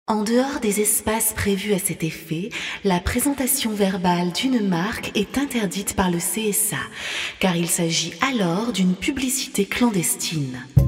En dehors des espaces prévus à cet effet, la présentation verbale d'une marque est interdite par le CSA, car il s'agit alors d'une publicité clandestine.